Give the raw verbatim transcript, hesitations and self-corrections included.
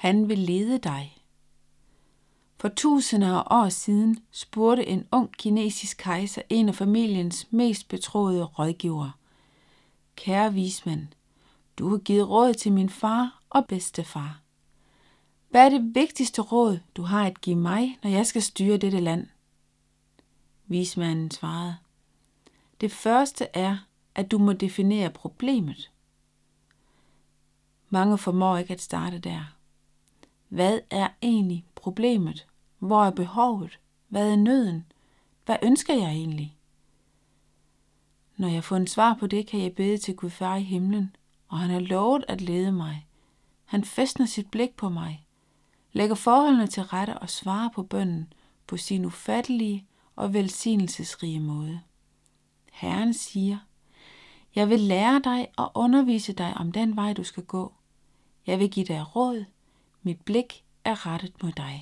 Han vil lede dig. For tusinder af år siden spurgte en ung kinesisk kejser en af familiens mest betroede rådgivere: Kære vismand, du har givet råd til min far og bedstefar. Hvad er det vigtigste råd, du har at give mig, når jeg skal styre dette land? Vismanden svarede: Det første er, at du må definere problemet. Mange formår ikke at starte der. Hvad er egentlig problemet? Hvor er behovet? Hvad er nøden? Hvad ønsker jeg egentlig? Når jeg får en svar på det, kan jeg bede til Gud Far i himlen, og han har lovet at lede mig. Han fæstner sit blik på mig, lægger forholdene til rette og svarer på bønnen på sin ufattelige og velsignelsesrige måde. Herren siger: Jeg vil lære dig og undervise dig om den vej, du skal gå. Jeg vil give dig råd. Mit blik er rettet mod dig.